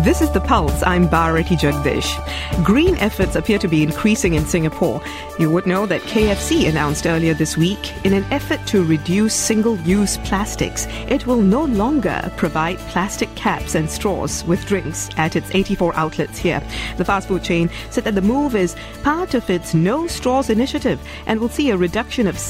This is The Pulse. I'm Bharati Jagdish. Green efforts appear to be increasing in Singapore. You would know that KFC announced earlier this week, in an effort to reduce single-use plastics, it will no longer provide plastic caps and straws with drinks at its 84 outlets here. The fast food chain said that the move is part of its No Straws initiative and will see a reduction of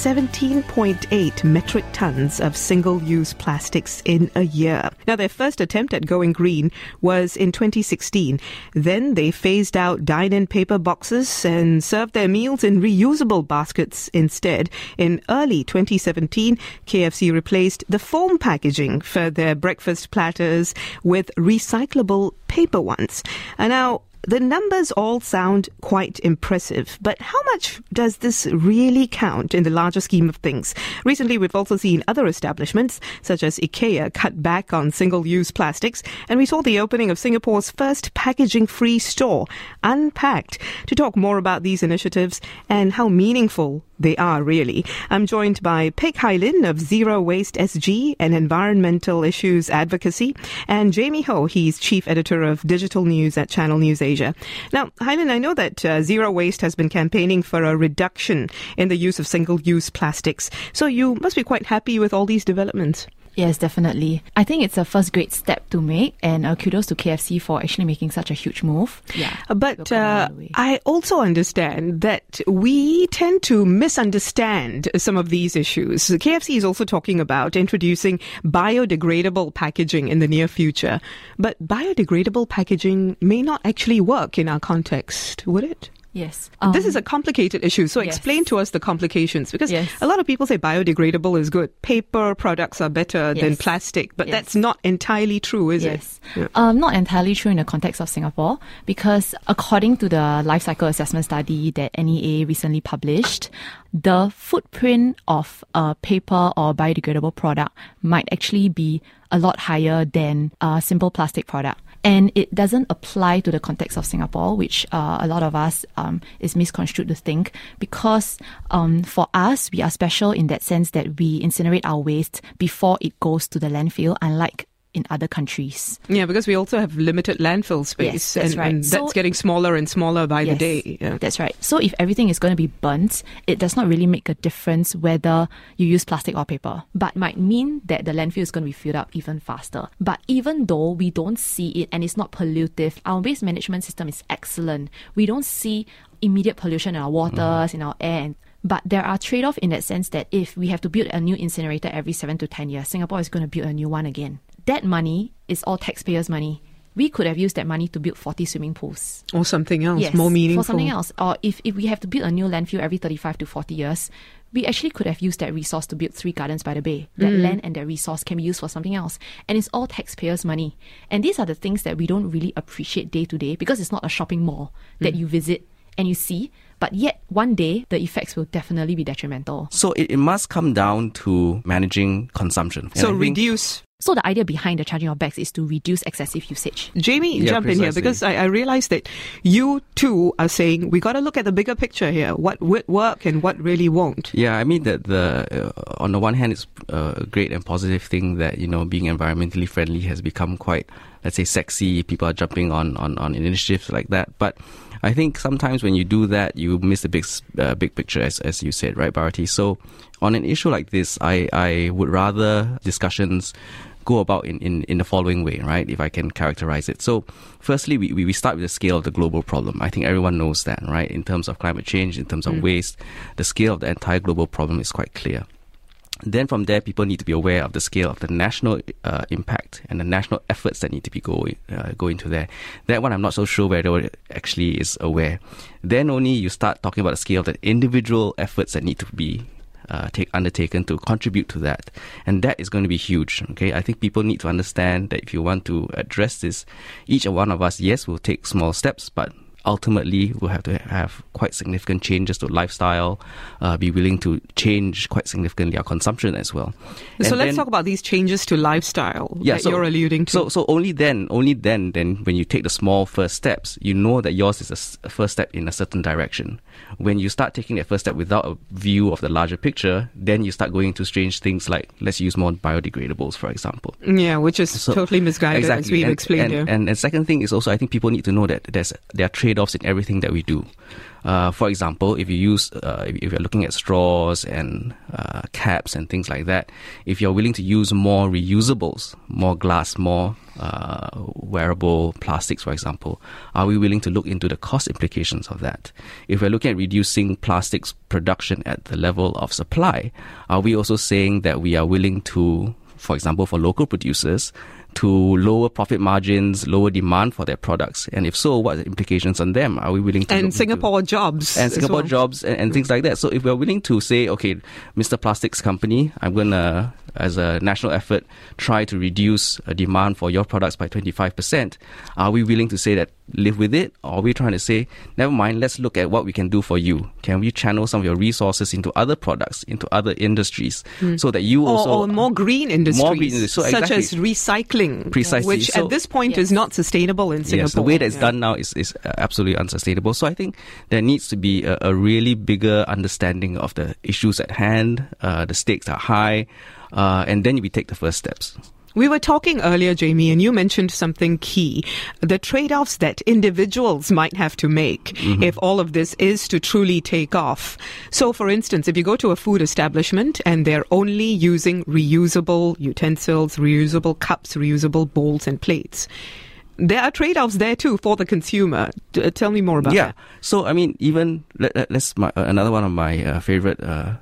17.8 metric tons of single-use plastics in a year. Now, their first attempt at going green was in 2016. Then they phased out dine-in paper boxes and served their meals in reusable baskets instead. In early 2017, KFC replaced the foam packaging for their breakfast platters with recyclable paper ones. And now, the numbers all sound quite impressive, but how much does this really count in the larger scheme of things? Recently, we've also seen other establishments, such as IKEA, cut back on single-use plastics, and we saw the opening of Singapore's first packaging-free store, Unpacked. To talk more about these initiatives and how meaningful they are, really, I'm joined by Peg Hai Lin of Zero Waste SG and Environmental Issues Advocacy, and Jamie Ho, he's Chief Editor of Digital News at Channel News Asia. Now, Hai Lin, I know that Zero Waste has been campaigning for a reduction in the use of single-use plastics, so you must be quite happy with all these developments. Yes, definitely. I think it's a first great step to make, and kudos to KFC for actually making such a huge move. Yeah, but I also understand that we tend to misunderstand some of these issues. KFC is also talking about introducing biodegradable packaging in the near future. But biodegradable packaging may not actually work in our context, would it? Yes. This is a complicated issue, so explain to us the complications, because a lot of people say biodegradable is good. Paper products are better than plastic, but that's not entirely true, is it? Yeah. Not entirely true in the context of Singapore, because according to the life cycle assessment study that NEA recently published, the footprint of a paper or biodegradable product might actually be a lot higher than a simple plastic product. And it doesn't apply to the context of Singapore, which a lot of us is misconstrued to think, because for us, we are special in that sense that we incinerate our waste before it goes to the landfill, unlike in other countries. Yeah, because we also have limited landfill space. Yes, that's right. And that's getting smaller and smaller by the day. Yeah. That's right. So if everything is going to be burnt, it does not really make a difference whether you use plastic or paper, but might mean that the landfill is going to be filled up even faster. But even though we don't see it and it's not pollutive, our waste management system is excellent. We don't see immediate pollution in our waters, in our air, but there are trade-offs in that sense that if we have to build a new incinerator every 7 to 10 years, Singapore is going to build a new one again. That money is all taxpayers' money. We could have used that money to build 40 swimming pools. Or something else, more meaningful. For something else. Or if we have to build a new landfill every 35 to 40 years, we actually could have used that resource to build 3 gardens by the bay. That land and that resource can be used for something else. And it's all taxpayers' money. And these are the things that we don't really appreciate day to day, because it's not a shopping mall that you visit and you see, but yet one day the effects will definitely be detrimental. So it must come down to managing consumption. So reduce. So the idea behind the charging of bags is to reduce excessive usage. Jamie, jump in here, because I realize that you too are saying we got to look at the bigger picture here. What would work and what really won't. Yeah, I mean that on the one hand, it's a great and positive thing that, you know, being environmentally friendly has become quite, let's say, sexy. People are jumping on initiatives like that. But I think sometimes when you do that, you miss the big picture, as you said, right, Bharati? So on an issue like this, I would rather discussions go about in the following way, right, if I can characterize it. So firstly, we start with the scale of the global problem. I think everyone knows that, right? In terms of climate change, in terms of waste, the scale of the entire global problem is quite clear. Then from there, people need to be aware of the scale of the national impact and the national efforts that need to be go into there. That one, I'm not so sure whether it actually is aware. Then only you start talking about the scale of the individual efforts that need to be undertaken to contribute to that. And that is going to be huge. Okay, I think people need to understand that if you want to address this, each one of us, yes, will take small steps, but ultimately will have to have quite significant changes to lifestyle, be willing to change quite significantly our consumption as well. So And let's then- talk about these changes to lifestyle that you're alluding to. So only then, when you take the small first steps, you know that yours is a first step in a certain direction. When you start taking that first step without a view of the larger picture, then you start going into strange things like, let's use more biodegradables, for example. Yeah, which is totally misguided, as we've explained here. And second thing is also, I think people need to know that there are trade-offs in everything that we do. For example, if you're looking at straws and caps and things like that, if you're willing to use more reusables, more glass, more wearable plastics, for example, are we willing to look into the cost implications of that? If we're looking at reducing plastics production at the level of supply, are we also saying that we are willing to, for example, for local producers, to lower profit margins, lower demand for their products? And if so, what are the implications on them? Are we willing to And Singapore jobs. and as Singapore well. jobs and things like that? So if we're willing to say, okay, Mr. Plastics Company, I'm going to, as a national effort, try to reduce demand for your products by 25%, are we willing to say that, live with it? Or are we trying to say, never mind, let's look at what we can do for you? Can we channel some of your resources into other products, into other industries, so that you also... Or more green industries, More green industries. So such exactly. as recycling, Precisely. which So- at this point is not sustainable in Singapore. Yes, the way that it's done now is absolutely unsustainable. So I think there needs to be a really bigger understanding of the issues at hand. The stakes are high, and then we take the first steps. We were talking earlier, Jamie, and you mentioned something key, the trade-offs that individuals might have to make if all of this is to truly take off. So, for instance, if you go to a food establishment and they're only using reusable utensils, reusable cups, reusable bowls and plates, there are trade-offs there too for the consumer. Tell me more about that. So, I mean, even another one of my favorite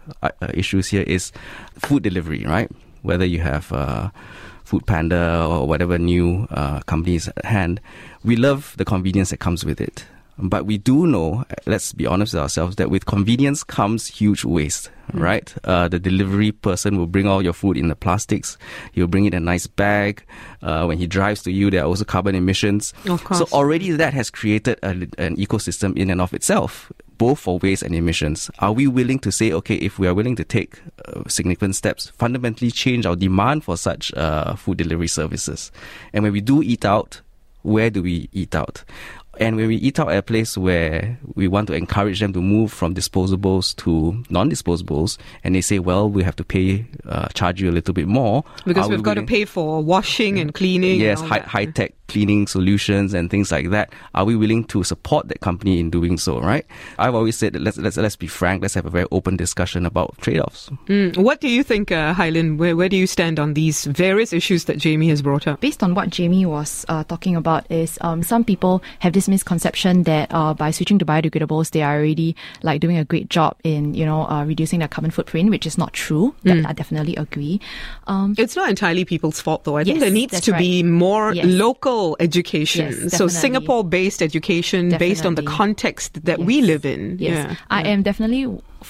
issues here is food delivery, right? Whether you have Food Panda or whatever new companies at hand, we love the convenience that comes with it. But we do know, let's be honest with ourselves, that with convenience comes huge waste, right? The delivery person will bring all your food in the plastics. He'll bring it in a nice bag. When he drives to you, there are also carbon emissions. Of course. So already that has created an ecosystem in and of itself, both for waste and emissions. Are we willing to say, okay, if we are willing to take significant steps, fundamentally change our demand for such food delivery services? And when we do eat out, where do we eat out? And when we eat out at a place where we want to encourage them to move from disposables to non-disposables, and they say, well, we have to charge you a little bit more. Because we've got to pay for washing and cleaning. Yes, and all that. high-tech cleaning solutions and things like that. Are we willing to support that company in doing so, right? I've always said that let's be frank, let's have a very open discussion about trade-offs. What do you think, Hylin? Where do you stand on these various issues that Jamie has brought up? Based on what Jamie was talking about is some people have this misconception that by switching to biodegradables, they are already like doing a great job in reducing their carbon footprint, which is not true. That I definitely agree. It's not entirely people's fault, though. I think Yes, there needs that's to be right. more Yes. local education. Yes, So definitely. Singapore-based education based on the Definitely. context that we live in. Yes, Yeah. I am definitely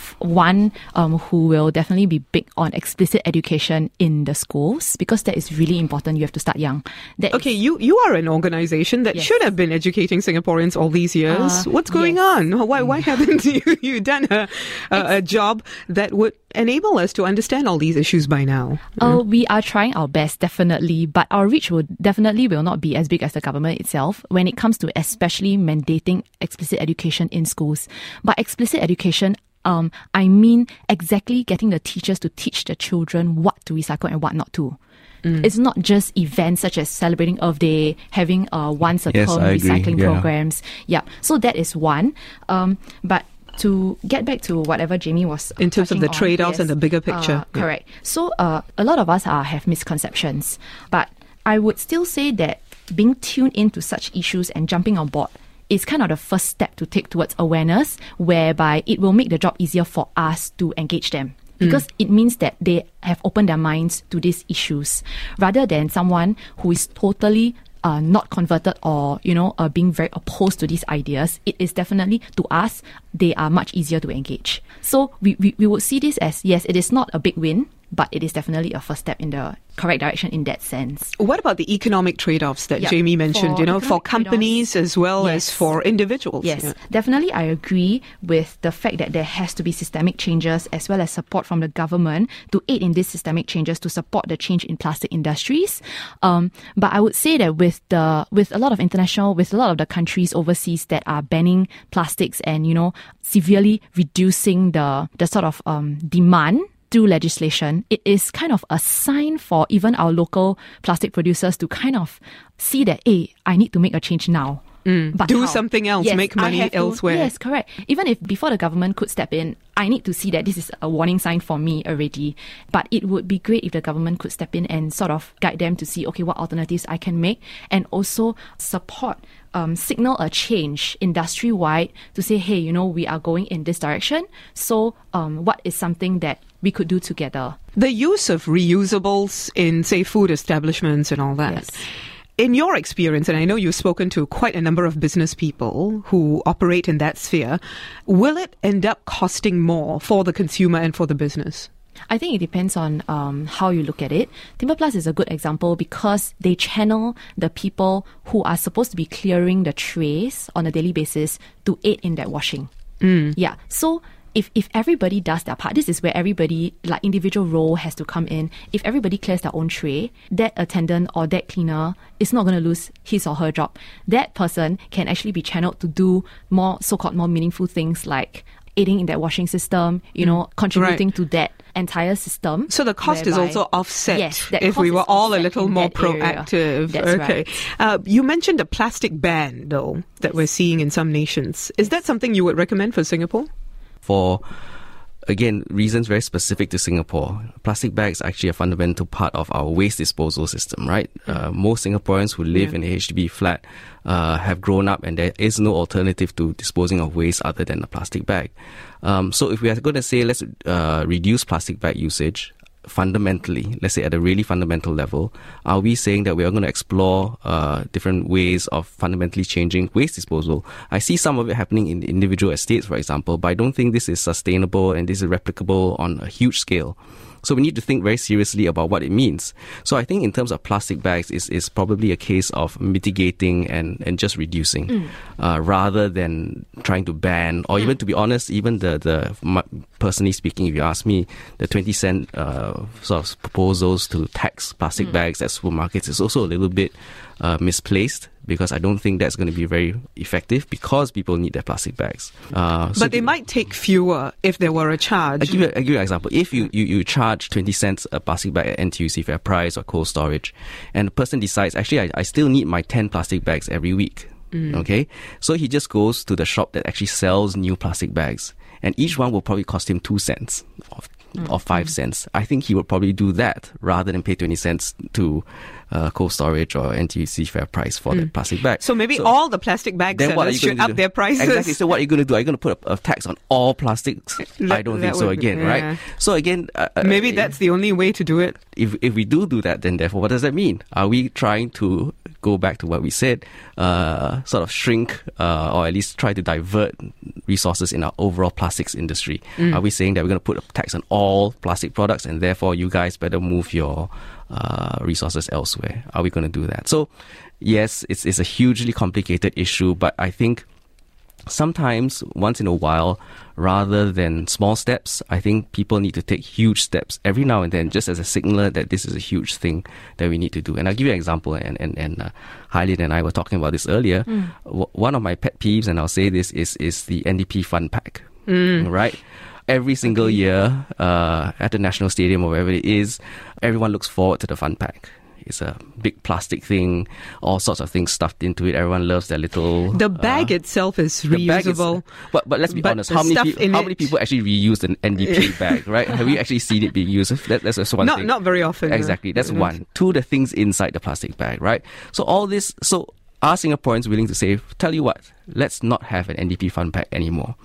one who will definitely be big on explicit education in the schools because that is really important. You have to start young. Okay, you are an organization that Yes. should have been educating Singaporeans all these years. What's going yes. on? Why haven't you done a job that would enable us to understand all these issues by now? We are trying our best, definitely, but our reach will not be as big as the government itself when it comes to especially mandating explicit education in schools. By explicit education, I mean exactly getting the teachers to teach the children what to recycle and what not to. It's not just events such as celebrating Earth Day, having once a Yes, term I agree. recycling Yeah. programs. Yeah, so that is one. But to get back to whatever Jamie was In terms of touching the on, trade-offs and the bigger picture. Yeah. correct. So a lot of us have misconceptions, but I would still say that being tuned into such issues and jumping on board is kind of the first step to take towards awareness, whereby it will make the job easier for us to engage them. Because it means that they have opened their minds to these issues, rather than someone who is totally not converted or being very opposed to these ideas. It is definitely, to us, they are much easier to engage. So we would see this as, yes, it is not a big win, but it is definitely a first step in the correct direction in that sense. What about the economic trade-offs that Yeah, Jamie mentioned, for for economic companies as well Yes. as for individuals? Yes, Yeah. definitely I agree with the fact that there has to be systemic changes as well as support from the government to aid in these systemic changes to support the change in plastic industries. But I would say that with a lot of the countries overseas that are banning plastics and, severely reducing the sort of demand through legislation, it is kind of a sign for even our local plastic producers to kind of see that, hey, I need to make a change now. But Do how? something else, Yes, make I money have to- elsewhere. Yes, correct. Even if before the government could step in, I need to see that this is a warning sign for me already. But it would be great if the government could step in and sort of guide them to see, okay, what alternatives I can make, and also support, signal a change industry-wide to say, hey, we are going in this direction. So what is something that we could do together? The use of reusables in, say, food establishments and all that. Yes. In your experience, and I know you've spoken to quite a number of business people who operate in that sphere, will it end up costing more for the consumer and for the business? I think it depends on how you look at it. Timber Plus is a good example because they channel the people who are supposed to be clearing the trays on a daily basis to aid in that washing. Yeah. So if everybody does their part, this is where everybody, like individual role, has to come in. If everybody clears their own tray, that attendant or that cleaner is not going to lose his or her job. That person can actually be channeled to do more so-called more meaningful things like aiding in that washing system, contributing to that entire system. So the cost is whereby- also offset Yes, that if cost we were is all a offset little in more that area. proactive. That's Okay. You mentioned a plastic ban, though, that we're seeing in some nations. Is that something you would recommend for Singapore? For, again, reasons very specific to Singapore, plastic bags are actually a fundamental part of our waste disposal system, right? Most Singaporeans who live in a HDB flat have grown up, and there is no alternative to disposing of waste other than a plastic bag. So if we are going to say let's reduce plastic bag usage, fundamentally, let's say at a really fundamental level, are we saying that we are going to explore different ways of fundamentally changing waste disposal? I see some of it happening in individual estates, for example, but I don't think this is sustainable and this is replicable on a huge scale. So we need to think very seriously about what it means. So I think in terms of plastic bags, is probably a case of mitigating and just reducing, rather than trying to ban, or even, to be honest, even personally speaking, if you ask me, the 20-cent sort of proposals to tax plastic bags at supermarkets is also a little bit misplaced, because I don't think that's going to be very effective, because people need their plastic bags. But they might take fewer if there were a charge. I'll give you an example. If you charge 20 cents a plastic bag at NTUC Fair Price or Cold Storage, and the person decides, actually, I still need my 10 plastic bags every week. Okay? So he just goes to the shop that actually sells new plastic bags, and each one will probably cost him 2 cents or 5 cents. I think he would probably do that rather than pay 20 cents to Cold Storage or NTUC Fair Price for the plastic bag. So maybe all the plastic bag then what are sellers you should going to up do? their prices. Exactly. So what are you going to do? Are you going to put a tax on all plastics? I don't think so again, right? So again... maybe that's the only way to do it. If we do that, then therefore, what does that mean? Are we trying to go back to what we said, sort of shrink or at least try to divert resources in our overall plastics industry? Are we saying that we're going to put a tax on all plastic products and therefore you guys better move your resources elsewhere? Are we going to do that? So yes, it's a hugely complicated issue, but I think sometimes, once in a while, rather than small steps, I think people need to take huge steps every now and then, just as a signaler that this is a huge thing that we need to do. And I'll give you an example, and Hailin and I were talking about this earlier. One of my pet peeves, and I'll say this, is the NDP Fun Pack, right? Every single year at the National Stadium or wherever it is, everyone looks forward to the Fun Pack. It's a big plastic thing, all sorts of things stuffed into it. Everyone loves their little... The bag itself is reusable. But let's be honest, how many people actually reuse an NDP bag, right? Have you actually seen it being used? That's just one thing. Not very often. Exactly, that's one. Two, the things inside the plastic bag, right? So all this... So are Singaporeans willing to say, tell you what, let's not have an NDP Fun Pack anymore?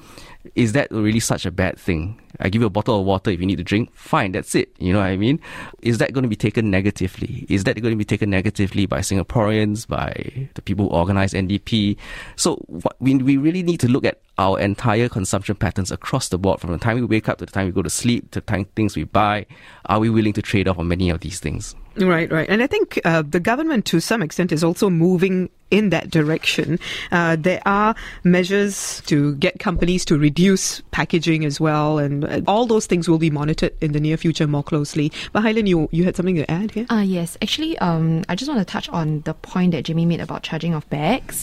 is that really such a bad thing? I give you a bottle of water if you need to drink, fine, that's it. You know what I mean? Is that going to be taken negatively? Is that going to be taken negatively by Singaporeans, by the people who organize NDP? So we really need to look at our entire consumption patterns across the board, from the time we wake up to the time we go to sleep, to the time things we buy. Are we willing to trade off on many of these things? Right. And I think the government, to some extent, is also moving in that direction. There are measures to get companies to reduce packaging as well, and all those things will be monitored in the near future more closely. But Hailen, you had something to add here? Yes. Actually, I just want to touch on the point that Jamie made about charging of bags.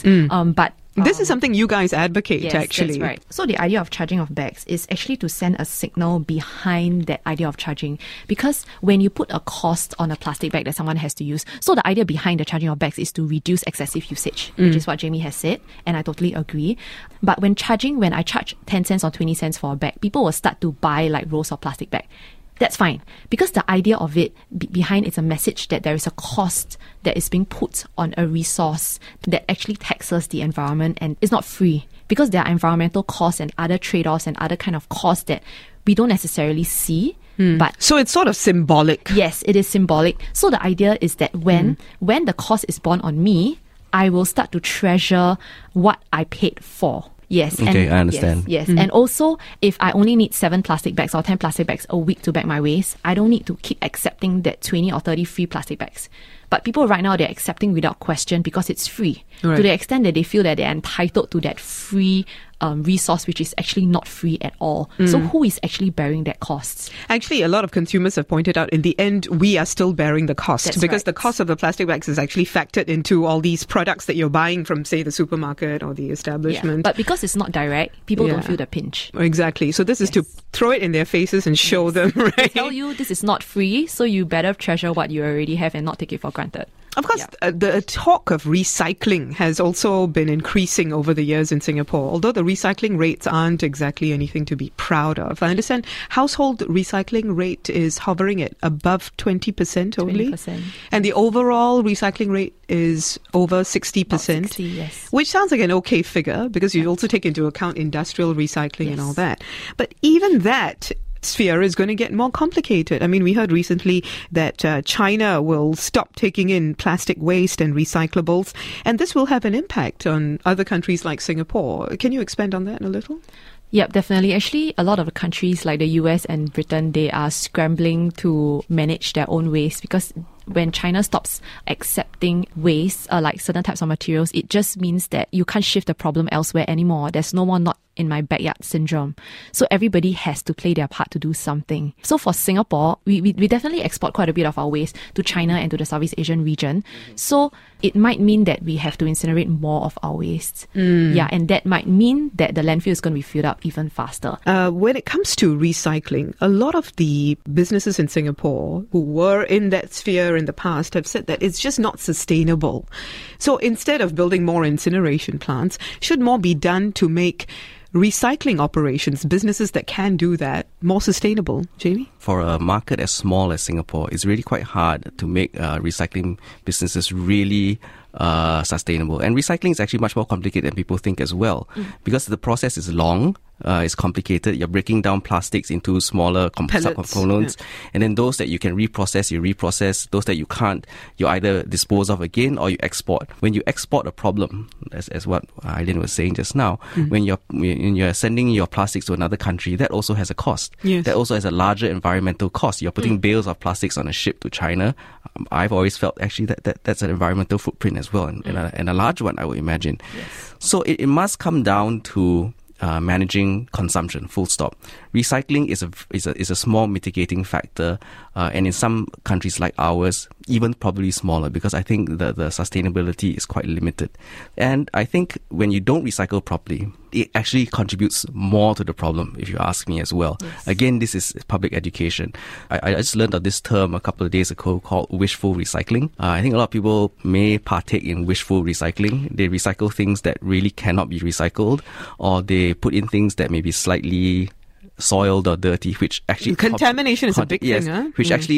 This is something you guys advocate, yes, actually. That's right. So the idea of charging of bags is actually to send a signal behind that idea of charging. Because when you put a cost on a plastic bag that someone has to use, so the idea behind the charging of bags is to reduce excessive usage, which is what Jamie has said, and I totally agree. But when I charge 10 cents or 20 cents for a bag, people will start to buy like rolls of plastic bag. That's fine, because the idea of it behind is a message that there is a cost that is being put on a resource that actually taxes the environment, and it's not free, because there are environmental costs and other trade-offs and other kind of costs that we don't necessarily see. But so it's sort of symbolic. Yes, it is symbolic. So the idea is that when the cost is borne on me, I will start to treasure what I paid for. Yes. Okay, I understand. Yes. And also, if I only need 7 plastic bags or 10 plastic bags a week to bag my waste, I don't need to keep accepting that 20 or 30 free plastic bags. But people right now, they're accepting without question because it's free. Right. To the extent that they feel that they're entitled to that free resource, which is actually not free at all. So who is actually bearing that cost? Actually, a lot of consumers have pointed out, in the end, we are still bearing the cost. That's because right. the cost of the plastic bags is actually factored into all these products that you're buying from, say, the supermarket or the establishment. Yeah. But because it's not direct, people don't feel the pinch. Exactly. So this is to throw it in their faces and show them, right? They tell you this is not free, so you better treasure what you already have and not take it for granted. Of course, the talk of recycling has also been increasing over the years in Singapore, although the recycling rates aren't exactly anything to be proud of. I understand household recycling rate is hovering at above 20% only. 20%. And the overall recycling rate is over 60%. About 60, yes. Which sounds like an okay figure, because you also take into account industrial recycling and all that. But even that sphere is going to get more complicated. I mean, we heard recently that China will stop taking in plastic waste and recyclables, and this will have an impact on other countries like Singapore. Can you expand on that a little? Yep, definitely. Actually, a lot of the countries like the US and Britain, they are scrambling to manage their own waste, because when China stops accepting waste, like certain types of materials, it just means that you can't shift the problem elsewhere anymore. There's no more not in my backyard syndrome. So everybody has to play their part to do something. So for Singapore, we definitely export quite a bit of our waste to China and to the Southeast Asian region. So it might mean that we have to incinerate more of our waste. Yeah, and that might mean that the landfill is going to be filled up even faster. When it comes to recycling, a lot of the businesses in Singapore who were in that sphere in the past have said that it's just not sustainable. So instead of building more incineration plants, should more be done to make recycling operations, businesses that can do that, more sustainable? Jamie? For a market as small as Singapore, it's really quite hard to make recycling businesses really sustainable. And recycling is actually much more complicated than people think as well, because the process is long. It's complicated. You're breaking down plastics into smaller subcomponents, and then those that you can reprocess, you reprocess. Those that you can't, you either dispose of again or you export. When you export a problem, as what Aileen was saying just now, when you're sending your plastics to another country, that also has a cost. Yes. That also has a larger environmental cost. You're putting bales of plastics on a ship to China. I've always felt actually that's an environmental footprint as well, and a large one, I would imagine. Yes. So it must come down to managing consumption, full stop. Recycling is a small mitigating factor, and in some countries like ours, even probably smaller, because I think the sustainability is quite limited. And I think when you don't recycle properly, it actually contributes more to the problem, if you ask me as well. Yes. Again, this is public education. I just learned of this term a couple of days ago called wishful recycling. I think a lot of people may partake in wishful recycling. They recycle things that really cannot be recycled, or they put in things that may be slightly soiled or dirty, which actually contamination is a big thing, huh? Which actually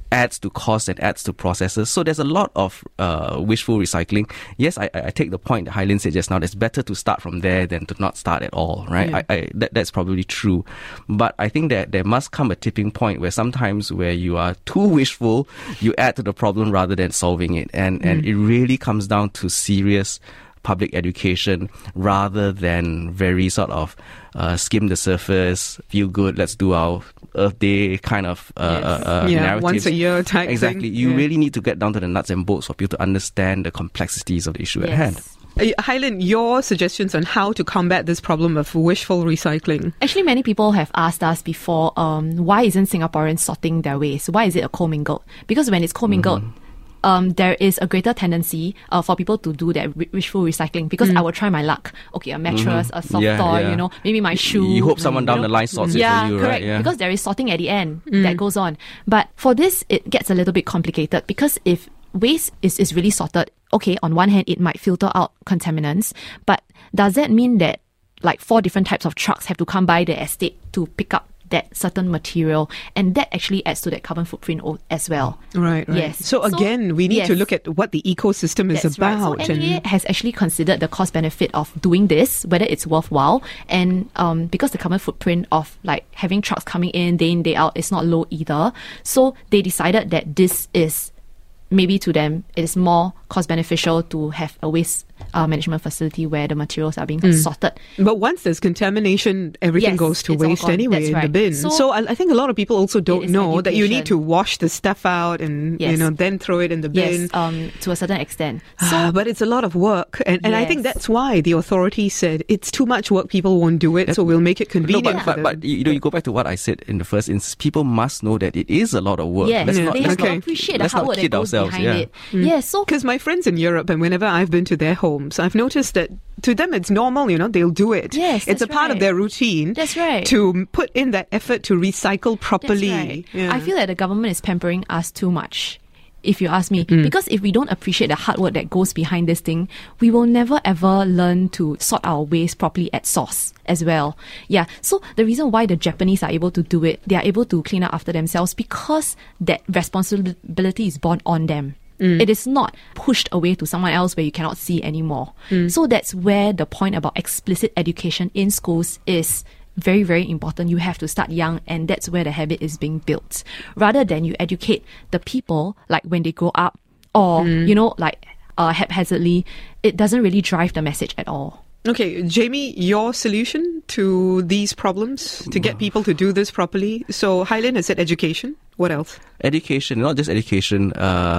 adds to cost and adds to processes. So there's a lot of wishful recycling. Yes, I take the point that Hylin said just now. It's better to start from there than to not start at all, right? Yeah. That's probably true. But I think that there must come a tipping point where sometimes where you are too wishful, you add to the problem rather than solving it. And it really comes down to serious public education rather than very sort of skim the surface, feel good, let's do our Earth Day kind of narratives. Once a year type Exactly. thing. You really need to get down to the nuts and bolts for people to understand the complexities of the issue at hand. Hylin, your suggestions on how to combat this problem of wishful recycling? Actually, many people have asked us before, why isn't Singaporeans sorting their waste? Why is it a commingled? Because when it's commingled, there is a greater tendency for people to do that wishful recycling, because I will try my luck. Okay, a mattress, a soft toy, maybe my shoe. You hope someone down the line sorts it for you, correct. right? Yeah, because there is sorting at the end that goes on. But for this, it gets a little bit complicated, because if waste is really sorted, okay, on one hand, it might filter out contaminants, but does that mean that like 4 different types of trucks have to come by the estate to pick up that certain material, and that actually adds to that carbon footprint as well. Right. Yes. So again, we need to look at what the ecosystem is about. Right. So NEA has actually considered the cost benefit of doing this, whether it's worthwhile, and because the carbon footprint of like having trucks coming in day out is not low either. So they decided that this is, maybe to them, it is more cost beneficial to have a waste management facility where the materials are being sorted. But once there's contamination, everything goes to waste anyway in the bin. So I think a lot of people also don't know that you need to wash the stuff out and then throw it in the bin. Yes, to a certain extent. So, but it's a lot of work, and I think that's why the authority said it's too much work, people won't do it, so we'll make it convenient. No, but you go back to what I said in the first instance. People must know that it is a lot of work. Yes, they have to appreciate the hard work that goes behind it. Yeah, so because my friends in Europe, and whenever I've been to their homes, I've noticed that to them it's normal, they'll do it. Yes, it's a part of their routine. That's right. To put in that effort to recycle properly. That's right. Yeah. I feel that the government is pampering us too much, if you ask me. Because if we don't appreciate the hard work that goes behind this thing, we will never ever learn to sort our waste properly at source as well. Yeah. So the reason why the Japanese are able to do it, they are able to clean up after themselves, because that responsibility is borne on them. It is not pushed away to someone else where you cannot see anymore. So that's where the point about explicit education in schools is very, very important. You have to start young, and that's where the habit is being built. Rather than you educate the people like when they grow up, or haphazardly, it doesn't really drive the message at all. Okay, Jamie, your solution to these problems, to get people to do this properly? So Hylin has said education. What else? Education, not just education.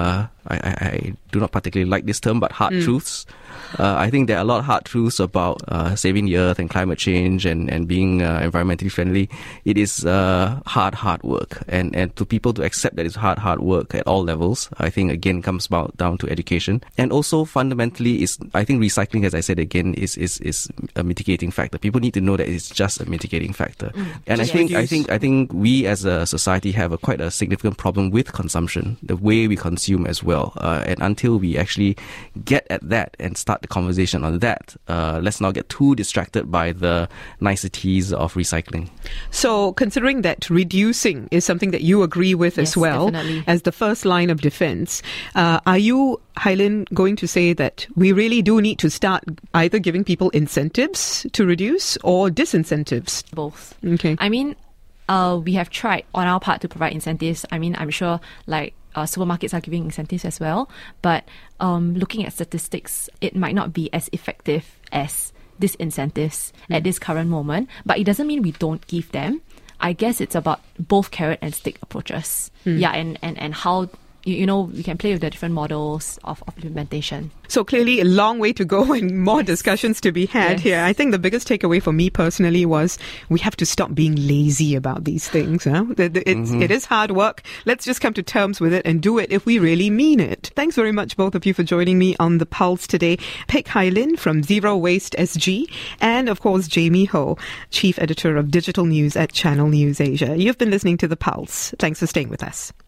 I do not particularly like this term, but hard truths. I think there are a lot of hard truths about saving the earth and climate change and being environmentally friendly. It is hard work. And to people to accept that it's hard work at all levels, I think, again, comes down to education. And also, fundamentally, I think recycling, as I said again, is a mitigating factor. People need to know that it's just a mitigating factor. And I think we as a society have quite a significant problem with consumption, the way we consume as well. And until we actually get at that and start the conversation on that, let's not get too distracted by the niceties of recycling. So, considering that reducing is something that you agree with as well, definitely, as the first line of defense, are you, Hylin, going to say that we really do need to start either giving people incentives to reduce or disincentives? Both. Okay. I mean, we have tried on our part to provide incentives. I mean, I'm sure supermarkets are giving incentives as well. But looking at statistics, it might not be as effective as disincentives at this current moment. But it doesn't mean we don't give them. I guess it's about both carrot and stick approaches. Yeah, and how, we can play with the different models of implementation. So clearly a long way to go and more discussions to be had here. I think the biggest takeaway for me personally was we have to stop being lazy about these things. It is hard work. Let's just come to terms with it and do it if we really mean it. Thanks very much, both of you, for joining me on The Pulse today. Peg Hylin from Zero Waste SG, and of course Jamie Ho, Chief Editor of Digital News at Channel News Asia. You've been listening to The Pulse. Thanks for staying with us.